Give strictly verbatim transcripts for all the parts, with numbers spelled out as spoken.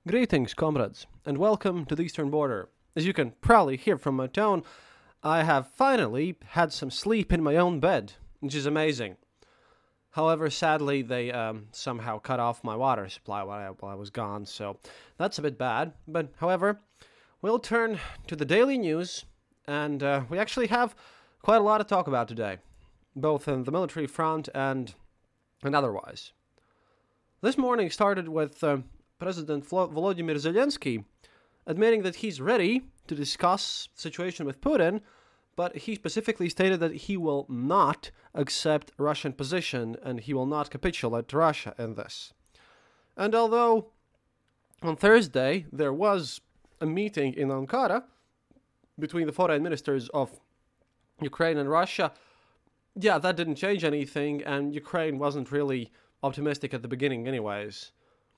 Greetings, comrades, and welcome to the Eastern Border. As you can probably hear from my tone, I have finally had some sleep in my own bed, which is amazing. However, sadly, they um, somehow cut off my water supply while I, while I was gone, so that's a bit bad. But, however, we'll turn to the daily news, and uh, we actually have quite a lot to talk about today, both on the military front and, and otherwise. This morning started with uh, President Volodymyr Zelensky admitting that he's ready to discuss the situation with Putin, but he specifically stated that he will not accept Russian position and he will not capitulate to Russia in this. And although on Thursday there was a meeting in Ankara between the foreign ministers of Ukraine and Russia, yeah, that didn't change anything, and Ukraine wasn't really optimistic at the beginning anyways.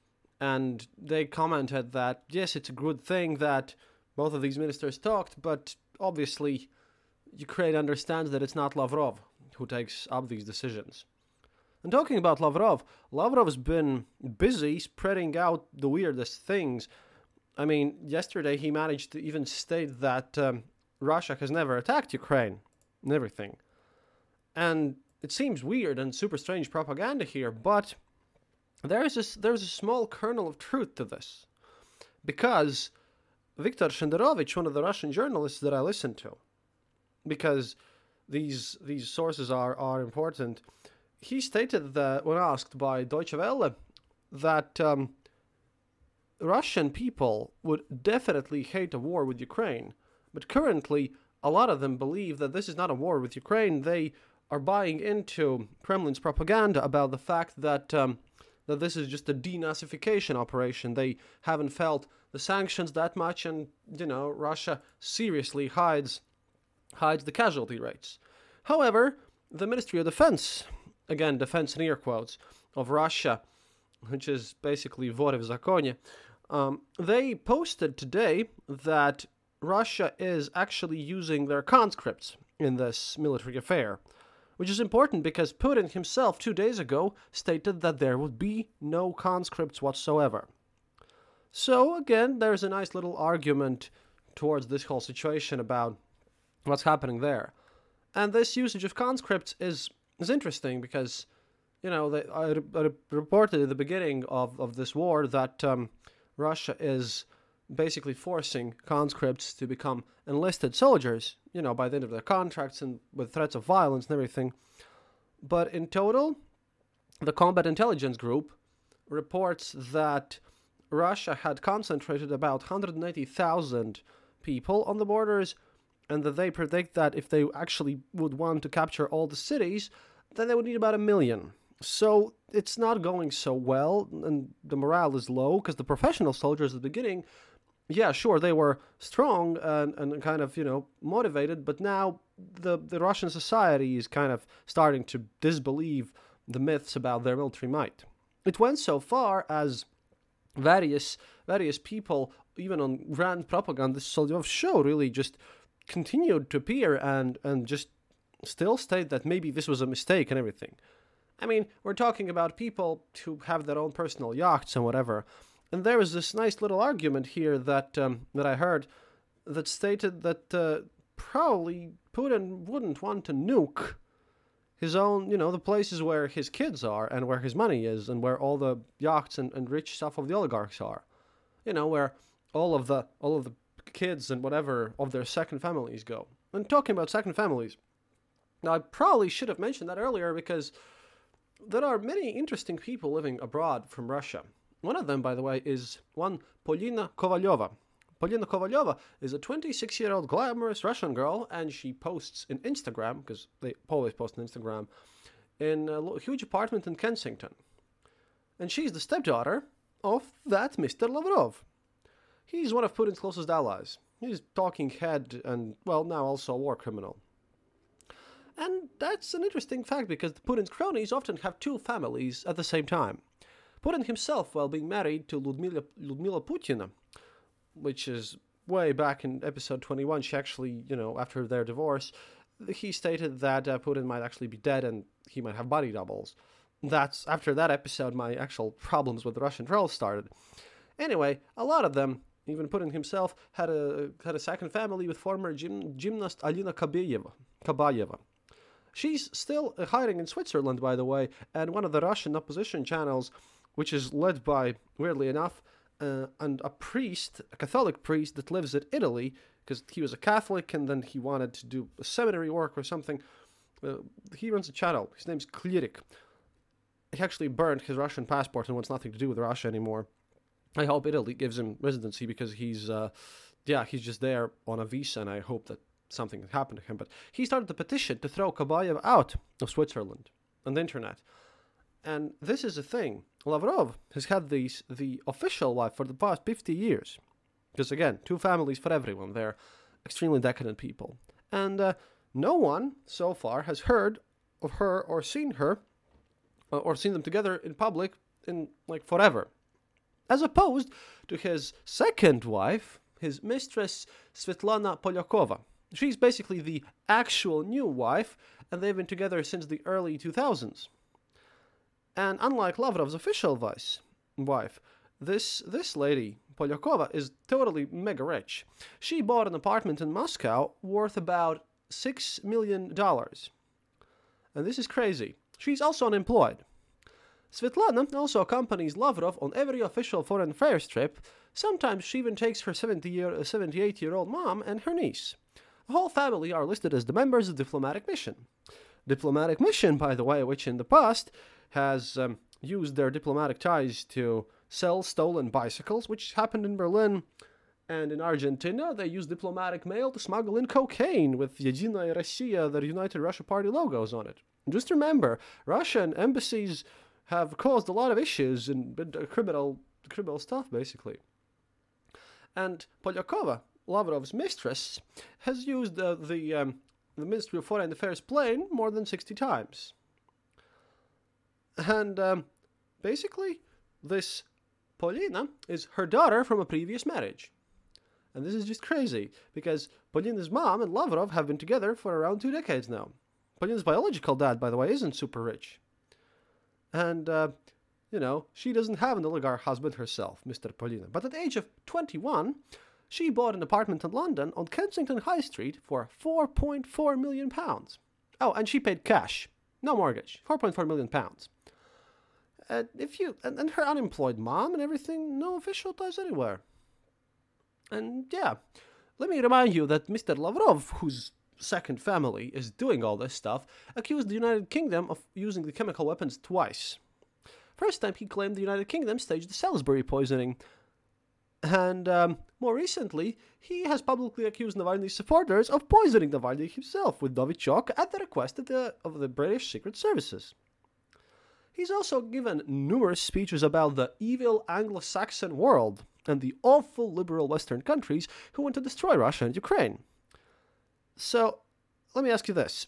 And they commented that, yes, it's a good thing that both of these ministers talked, but obviously Ukraine understands that it's not Lavrov who takes up these decisions. And talking about Lavrov, Lavrov's been busy spreading out the weirdest things. I mean, yesterday he managed to even state that um, Russia has never attacked Ukraine and everything. And it seems weird and super strange propaganda here, but There's a, there's a small kernel of truth to this, because Viktor Shenderovich, one of the Russian journalists that I listen to, because these these sources are, are important, he stated that when asked by Deutsche Welle that um, Russian people would definitely hate a war with Ukraine, but currently a lot of them believe that this is not a war with Ukraine. They are buying into Kremlin's propaganda about the fact that um, that this is just a denazification operation. They haven't felt the sanctions that much, and, you know, Russia seriously hides hides the casualty rates. However, the Ministry of Defense, again, defense in air quotes, of Russia, which is basically vore v zakonie, um, they posted today that Russia is actually using their conscripts in this military affair, which is important because Putin himself two days ago stated that there would be no conscripts whatsoever. So again, there's a nice little argument towards this whole situation about what's happening there. And this usage of conscripts is, is interesting because, you know, they, I, I reported at the beginning of, of this war that um, Russia is basically forcing conscripts to become enlisted soldiers, you know, by the end of their contracts and with threats of violence and everything. But in total, the Combat Intelligence Group reports that Russia had concentrated about one hundred eighty thousand people on the borders, and that they predict that if they actually would want to capture all the cities, then they would need about a million. So it's not going so well, and the morale is low, because the professional soldiers at the beginning, yeah, sure, they were strong and, and kind of, you know, motivated, but now the, the Russian society is kind of starting to disbelieve the myths about their military might. It went so far as various various people, even on grand propaganda Solyov show, really just continued to appear and, and just still state that maybe this was a mistake and everything. I mean, we're talking about people who have their own personal yachts and whatever. And there was this nice little argument here that um, that I heard that stated that uh, probably Putin wouldn't want to nuke his own, you know, the places where his kids are and where his money is and where all the yachts and, and rich stuff of the oligarchs are. You know, where all of the all of the kids and whatever of their second families go. And talking about second families, now I probably should have mentioned that earlier because there are many interesting people living abroad from Russia. One of them, by the way, is one Polina Kovalyova. Polina Kovalyova is a twenty-six-year-old glamorous Russian girl, and she posts in Instagram, because they always post on Instagram, in a huge apartment in Kensington. And she's the stepdaughter of that Mister Lavrov. He's one of Putin's closest allies. He's talking head and, well, now also a war criminal. And that's an interesting fact because Putin's cronies often have two families at the same time. Putin himself, while being married to Ludmila, Ludmila Putina, which is way back in episode twenty-one, she actually, you know, after their divorce, he stated that uh, Putin might actually be dead and he might have body doubles. That's, after that episode, my actual problems with the Russian trolls started. Anyway, a lot of them, even Putin himself, had a had a second family with former gym, gymnast Alina Kabayeva. Kabayeva. She's still hiding in Switzerland, by the way, and one of the Russian opposition channels, which is led by, weirdly enough, uh, and a priest, a Catholic priest that lives in Italy, because he was a Catholic and then he wanted to do a seminary work or something. Uh, he runs a channel. His name's Klirik. He actually burned his Russian passport and wants nothing to do with Russia anymore. I hope Italy gives him residency because he's, uh, yeah, he's just there on a visa, and I hope that something can happen to him. But he started a petition to throw Kabayev out of Switzerland on the internet. And this is a thing. Lavrov has had these, the official wife for the past fifty years. Because again, two families for everyone. They're extremely decadent people. And uh, no one so far has heard of her or seen her uh, or seen them together in public in like forever. As opposed to his second wife, his mistress Svetlana Polyakova. She's basically the actual new wife, and they've been together since the early two thousands. And unlike Lavrov's official vice, wife, this this lady, Polyakova, is totally mega rich. She bought an apartment in Moscow worth about six million dollars. And this is crazy. She's also unemployed. Svetlana also accompanies Lavrov on every official foreign affairs trip. Sometimes she even takes her seventy-eight-year-old mom and her niece. The whole family are listed as the members of Diplomatic Mission. Diplomatic Mission, by the way, which in the past has um, used their diplomatic ties to sell stolen bicycles, which happened in Berlin. And in Argentina, they used diplomatic mail to smuggle in cocaine with Yedinaya Rossiya, the United Russia Party logos on it. Just remember, Russian embassies have caused a lot of issues and uh, criminal criminal stuff, basically. And Polyakova, Lavrov's mistress, has used uh, the um, the Ministry of Foreign Affairs plane more than sixty times. And um, basically, this Polina is her daughter from a previous marriage. And this is just crazy, because Polina's mom and Lavrov have been together for around two decades now. Polina's biological dad, by the way, isn't super rich. And, uh, you know, she doesn't have an oligarch husband herself, Mister Polina. But at the age of twenty-one, she bought an apartment in London on Kensington High Street for four point four million pounds. Oh, and she paid cash. No mortgage. four point four million pounds. And if you and, and her unemployed mom and everything, no official ties anywhere. And yeah, let me remind you that Mister Lavrov, whose second family is doing all this stuff, accused the United Kingdom of using the chemical weapons twice. First time he claimed the United Kingdom staged the Salisbury poisoning. And um, more recently, he has publicly accused Navalny's supporters of poisoning Navalny himself with Novichok at the request of the, of the British Secret Services. He's also given numerous speeches about the evil Anglo-Saxon world and the awful liberal Western countries who want to destroy Russia and Ukraine. So, let me ask you this.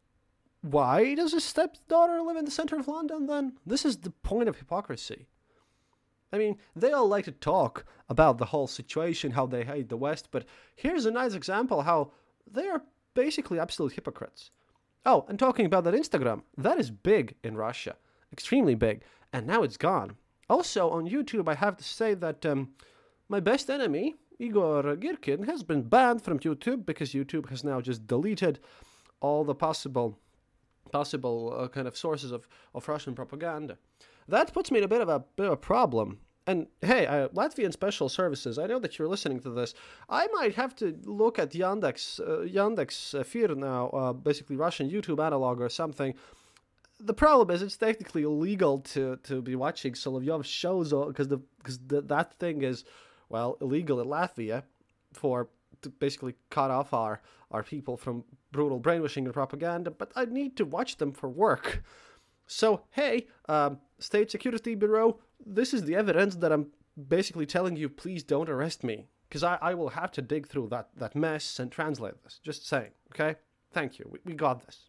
Why does his stepdaughter live in the center of London, then? This is the point of hypocrisy. I mean, they all like to talk about the whole situation, how they hate the West, but here's a nice example how they are basically absolute hypocrites. Oh, and talking about that Instagram, that is big in Russia. Extremely big. And now it's gone. Also, on YouTube, I have to say that um, my best enemy, Igor Girkin, has been banned from YouTube because YouTube has now just deleted all the possible possible uh, kind of sources of, of Russian propaganda. That puts me in a bit of a bit of a problem. And hey, uh, Latvian Special Services, I know that you're listening to this. I might have to look at Yandex, uh, Yandex Efir now, uh, basically Russian YouTube analog or something. The problem is it's technically illegal to, to be watching Solovyov's shows because the because that thing is, well, illegal in Latvia for to basically cut off our, our people from brutal brainwashing and propaganda, but I need to watch them for work. So, hey, um, State Security Bureau, this is the evidence that I'm basically telling you, please don't arrest me, because I, I will have to dig through that, that mess and translate this. Just saying, okay? Thank you. We, we got this.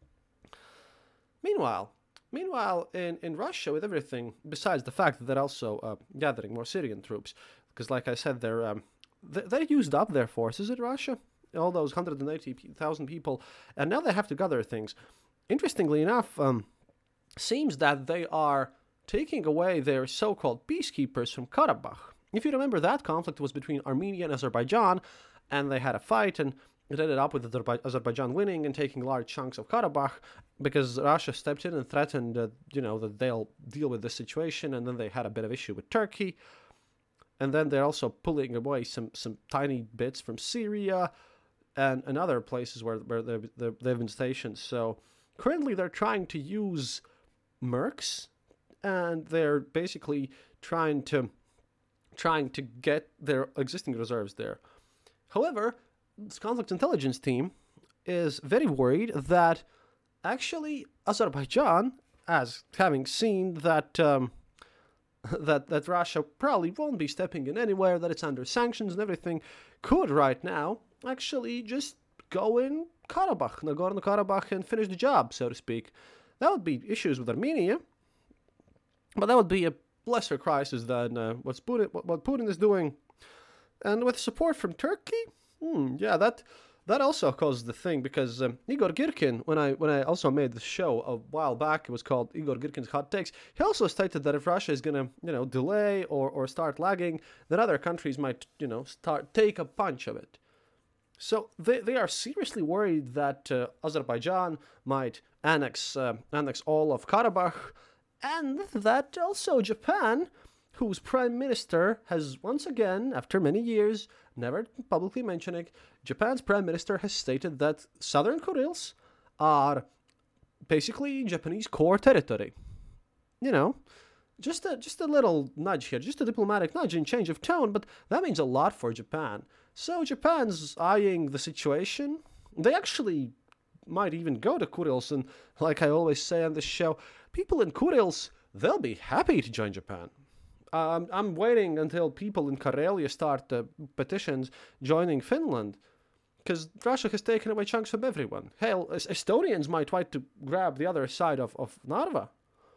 Meanwhile, meanwhile, in, in Russia, with everything, besides the fact that they're also uh, gathering more Syrian troops, because like I said, they're um, they, they used up their forces in Russia, all those one hundred eighty thousand people, and now they have to gather things. Interestingly enough, um, seems that they are taking away their so-called peacekeepers from Karabakh, If you remember, that conflict was between Armenia and Azerbaijan, and they had a fight, and it ended up with Azerbaijan winning and taking large chunks of Karabakh because Russia stepped in and threatened, uh, you know, that they'll deal with the situation, and then they had a bit of issue with Turkey. And then they're also pulling away some, some tiny bits from Syria and, and other places where, where they've, they've been stationed. So currently they're trying to use mercs, and they're basically trying to trying to get their existing reserves there. However, this conflict intelligence team is very worried that actually Azerbaijan, as having seen that um, that that Russia probably won't be stepping in anywhere, that it's under sanctions and everything, could right now actually just go in Karabakh, Nagorno-Karabakh, and finish the job, so to speak. That would be issues with Armenia, but that would be a lesser crisis than uh, what's Putin, what Putin is doing. And with support from Turkey, hmm, yeah, that that also caused the thing, because um, Igor Girkin, when I when I also made the show a while back, it was called Igor Girkin's Hot Takes, he also stated that if Russia is going to, you know, delay or, or start lagging, then other countries might, you know, start take a punch of it. So they, they are seriously worried that uh, Azerbaijan might annex uh, annex all of Karabakh, and that also Japan, whose prime minister has once again, after many years, never publicly mentioning, Japan's prime minister has stated that Southern Kurils are basically Japanese core territory. You know, just a, just a little nudge here, just a diplomatic nudge and change of tone, but that means a lot for Japan. So Japan's eyeing the situation. They actually might even go to Kurils, and like I always say on this show, people in Kurils, they'll be happy to join Japan. Um, I'm waiting until people in Karelia start uh, petitions joining Finland, because Russia has taken away chunks from everyone. Hell, Estonians might try to grab the other side of, of Narva.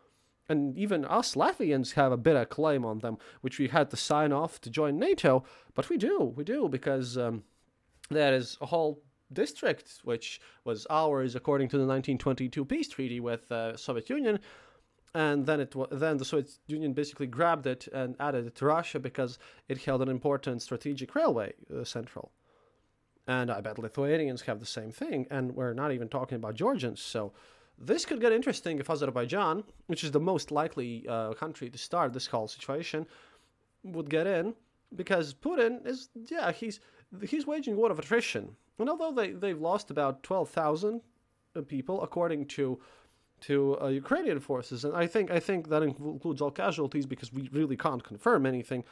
And even us Latvians have a bit of claim on them, which we had to sign off to join NATO. But we do, we do, because um, there is a whole district which was ours according to the nineteen twenty-two peace treaty with the uh, Soviet Union. And then it then the Soviet Union basically grabbed it and added it to Russia because it held an important strategic railway uh, central. And I bet Lithuanians have the same thing, and we're not even talking about Georgians. So this could get interesting if Azerbaijan, which is the most likely uh, country to start this whole situation, would get in, because Putin is, yeah, he's he's waging war of attrition. And although they, they've lost about twelve thousand people, according to to uh, Ukrainian forces, and I think I think that includes all casualties because we really can't confirm anything,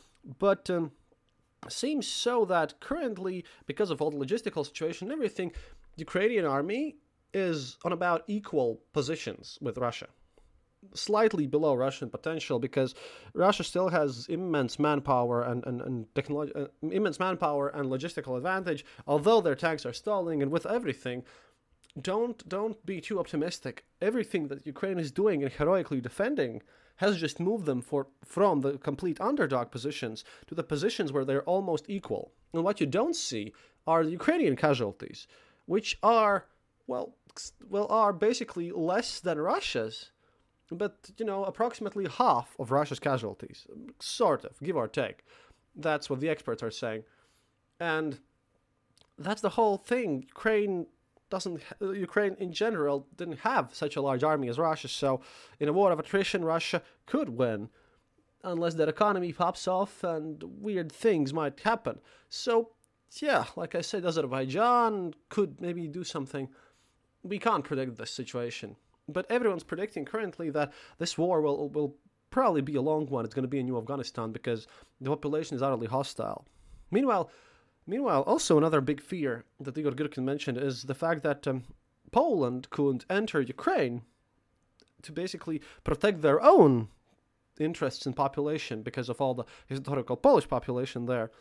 but um, seems so that currently, because of all the logistical situation and everything, the Ukrainian army is on about equal positions with Russia, slightly below Russian potential, because Russia still has immense manpower and and, and technology, uh, immense manpower and logistical advantage, although their tanks are stalling, and with everything. Don't don't be too optimistic. Everything that Ukraine is doing and heroically defending has just moved them for from the complete underdog positions to the positions where they're almost equal. And what you don't see are the Ukrainian casualties, which are well well are basically less than Russia's, but you know approximately half of Russia's casualties, sort of, give or take. That's what the experts are saying, and that's the whole thing. Ukraine. Doesn't Ukraine in general didn't have such a large army as Russia, so in a war of attrition, Russia could win, unless their economy pops off and weird things might happen. So, yeah, like I said, Azerbaijan could maybe do something. We can't predict this situation, but everyone's predicting currently that this war will will probably be a long one. It's going to be a new Afghanistan because the population is utterly hostile. Meanwhile. Meanwhile, also another big fear that Igor Girkin mentioned is the fact that um, Poland could enter Ukraine to basically protect their own interests and population because of all the historical Polish population there.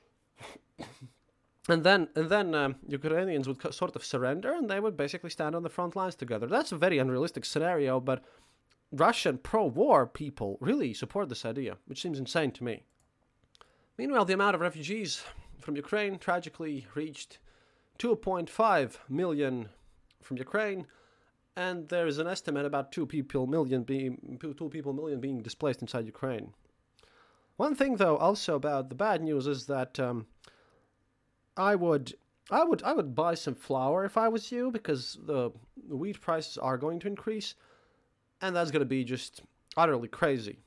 and then and then um, Ukrainians would co- sort of surrender, and they would basically stand on the front lines together. That's a very unrealistic scenario, but Russian pro-war people really support this idea, which seems insane to me. Meanwhile, the amount of refugees from Ukraine tragically reached two point five million from Ukraine, and there is an estimate about two people million being two people million being displaced inside Ukraine. One thing, though, also about the bad news is that um, I would, I would, I would buy some flour if I was you, because the, the wheat prices are going to increase, and that's going to be just utterly crazy.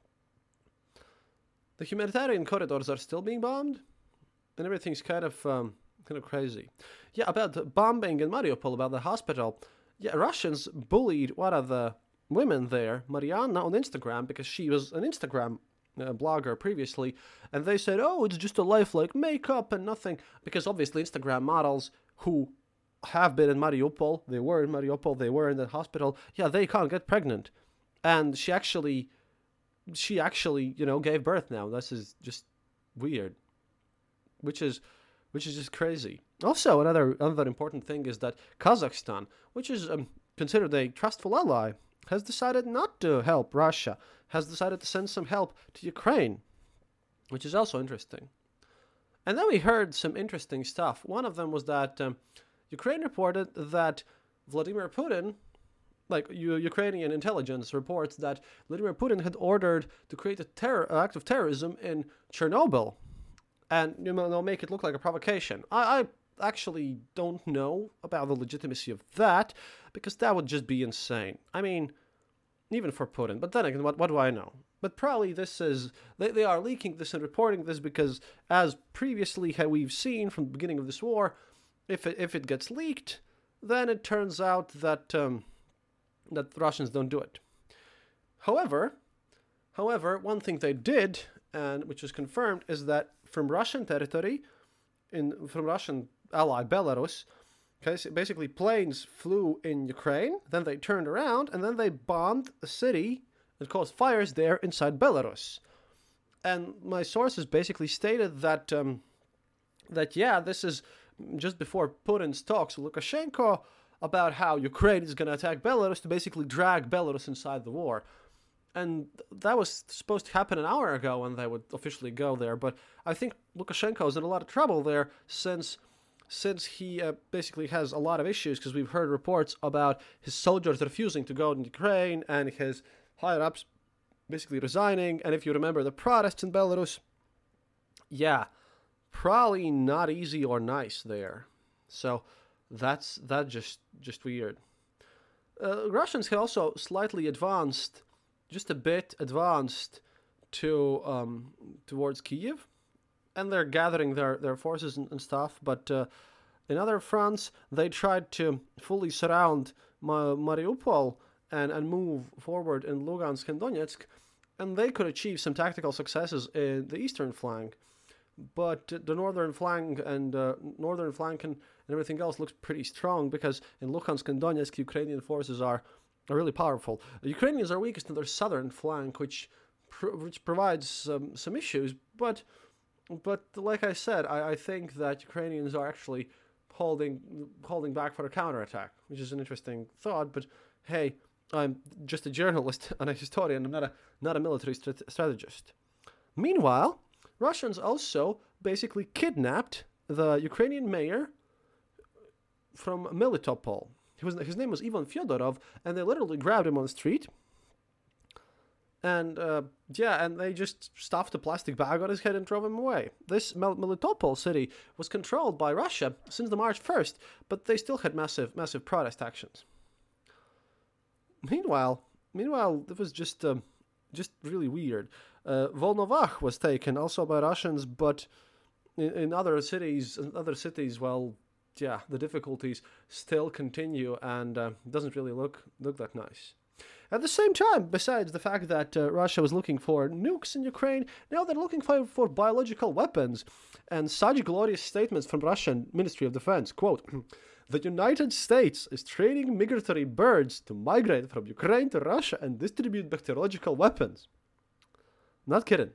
The humanitarian corridors are still being bombed, and everything's kind of um, kind of crazy. Yeah, about the bombing in Mariupol, about the hospital. Yeah, Russians bullied one of the women there, Mariana, on Instagram, because she was an Instagram uh, blogger previously, and they said, oh, it's just a life like makeup and nothing, because obviously Instagram models who have been in Mariupol, they were in Mariupol, they were in the hospital, yeah, they can't get pregnant. And she actually, she actually, you know, gave birth now. This is just weird, which is, which is just crazy. Also, another another important thing is that Kazakhstan, which is um, considered a trustful ally, has decided not to help Russia, has decided to send some help to Ukraine, which is also interesting. And then we heard some interesting stuff. One of them was that um, Ukraine reported that Vladimir Putin, like U- Ukrainian intelligence reports that Vladimir Putin had ordered to create a terror act of terrorism in Chernobyl, and you know, they'll make it look like a provocation. I, I actually don't know about the legitimacy of that, because that would just be insane. I mean, even for Putin. But then again, what, what do I know? But probably this is, they, they are leaking this and reporting this because, as previously we've seen from the beginning of this war, if it, if it gets leaked, then it turns out that um, that the Russians don't do it. However, however, one thing they did, and which was confirmed, is that from Russian territory, in from Russian ally Belarus, okay, so basically planes flew in Ukraine, then they turned around, and then they bombed a city and caused fires there inside Belarus. And my sources basically stated that, um, that yeah, this is just before Putin's talks with Lukashenko about how Ukraine is going to attack Belarus to basically drag Belarus inside the war. And that was supposed to happen an hour ago when they would officially go there. But I think Lukashenko is in a lot of trouble there since since he uh, basically has a lot of issues, because we've heard reports about his soldiers refusing to go in Ukraine and his higher-ups basically resigning. And if you remember the protests in Belarus, yeah, probably not easy or nice there. So that's that just just weird. Uh, Russians had also slightly advanced, just a bit advanced to um, towards Kyiv, and they're gathering their, their forces and, and stuff. But uh, in other fronts, they tried to fully surround Ma- Mariupol and, and move forward in Lugansk and Donetsk, and they could achieve some tactical successes in the eastern flank. But the northern flank and uh, northern flank and, and everything else looks pretty strong, because in Luhansk and Donetsk, Ukrainian forces are, are really powerful. The Ukrainians are weakest in their southern flank, which pr- which provides um, some issues. But but like I said, I, I think that Ukrainians are actually holding holding back for a counterattack, which is an interesting thought. But hey, I'm just a journalist and a historian. I'm not a not a military strat- strategist. Meanwhile, Russians also basically kidnapped the Ukrainian mayor from Melitopol. He was, his name was Ivan Fyodorov, and they literally grabbed him on the street. And, uh, yeah, and they just stuffed a plastic bag on his head and drove him away. This Mel- Melitopol city was controlled by Russia since the March first, but they still had massive, massive protest actions. Meanwhile, meanwhile, it was just, um, just really weird. Uh, Volnovakh was taken also by Russians, but in, in other cities, in other cities, well, yeah, the difficulties still continue, and uh, doesn't really look look that nice. At the same time, besides the fact that uh, Russia was looking for nukes in Ukraine, now they're looking for, for biological weapons, and such glorious statements from Russian Ministry of Defense, quote, "The United States is training migratory birds to migrate from Ukraine to Russia and distribute bacteriological weapons." Not kidding.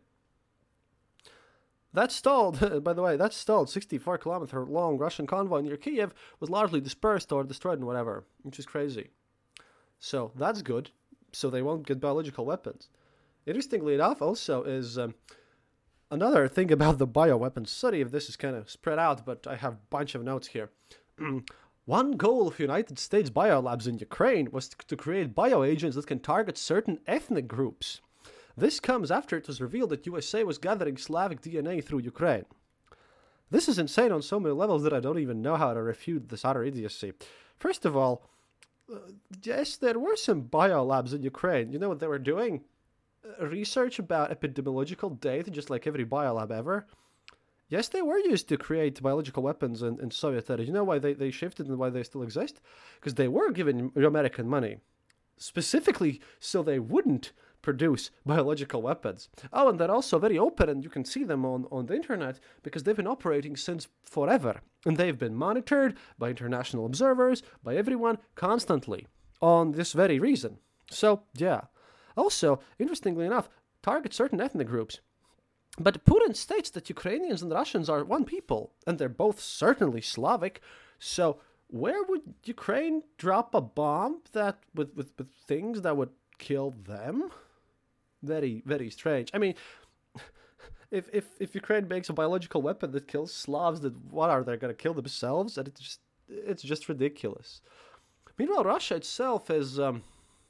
That stalled, by the way, that stalled sixty-four kilometer long Russian convoy near Kiev was largely dispersed or destroyed and whatever, which is crazy. So that's good. So they won't get biological weapons. Interestingly enough, also, is um, another thing about the bioweapons. Sorry if this is kind of spread out, but I have a bunch of notes here. One goal of United States biolabs in Ukraine was to create bioagents that can target certain ethnic groups. This comes after it was revealed that U S A was gathering Slavic D N A through Ukraine. This is insane on so many levels that I don't even know how to refute this utter idiocy. First of all, uh, yes, there were some biolabs in Ukraine. You know what they were doing? Uh, research about epidemiological data, just like every biolab ever. Yes, they were used to create biological weapons in, in Soviet era. You know why they, they shifted and why they still exist? Because they were given American money. Specifically so they wouldn't produce biological weapons. Oh, and they're also very open, and you can see them on, on the internet because they've been operating since forever. And they've been monitored by international observers, by everyone, constantly, on this very reason. So, yeah. Also, interestingly enough, target certain ethnic groups. But Putin states that Ukrainians and Russians are one people, and they're both certainly Slavic. So, where would Ukraine drop a bomb that with, with, with things that would kill them? Very, very strange. I mean, if if if Ukraine makes a biological weapon that kills Slavs, then what are they going to kill themselves? And it's just it's just ridiculous. Meanwhile, Russia itself is um,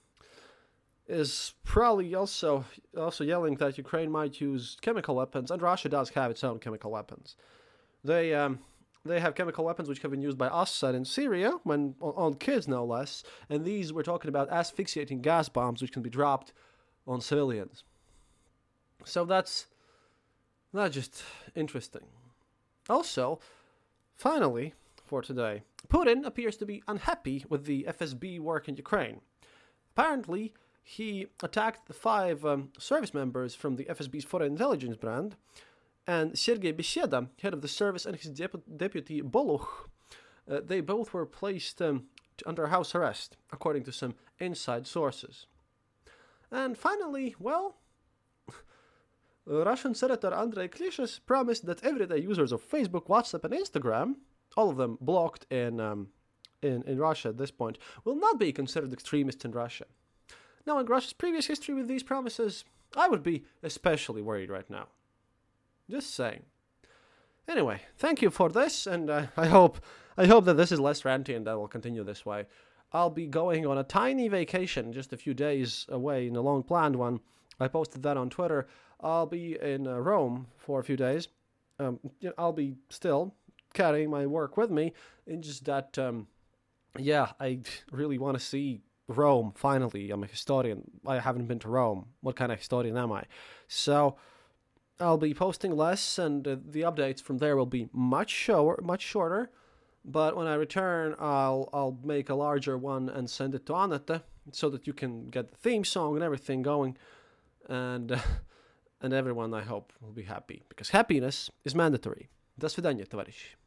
is probably also also yelling that Ukraine might use chemical weapons, and Russia does have its own chemical weapons. They um. They have chemical weapons which have been used by Assad in Syria, when on kids no less, and these we're talking about asphyxiating gas bombs which can be dropped on civilians. So that's that's just interesting. Also, finally, for today, Putin appears to be unhappy with the F S B work in Ukraine. Apparently, he attacked the five um, service members from the F S B's foreign intelligence brand, and Sergei Besheda, head of the service, and his dep- deputy Boluch, uh, they both were placed um, under house arrest, according to some inside sources. And finally, well, Russian Senator Andrei Klishis promised that everyday users of Facebook, WhatsApp, and Instagram, all of them blocked in, um, in, in Russia at this point, will not be considered extremists in Russia. Knowing Russia's previous history with these promises, I would be especially worried right now. Just saying. Anyway, thank you for this, and uh, I hope I hope that this is less ranty and that will continue this way. I'll be going on a tiny vacation, just a few days away, in a long planned one. I posted that on Twitter. I'll be in uh, Rome for a few days. Um, you know, I'll be still carrying my work with me. It's just that, um, yeah, I really want to see Rome. Finally, I'm a historian. I haven't been to Rome. What kind of historian am I? So I'll be posting less, and uh, the updates from there will be much shorter, much shorter. But when I return, I'll I'll make a larger one and send it to Anette so that you can get the theme song and everything going, and uh, and everyone, I hope, will be happy, because happiness is mandatory. До свидания, товарищи.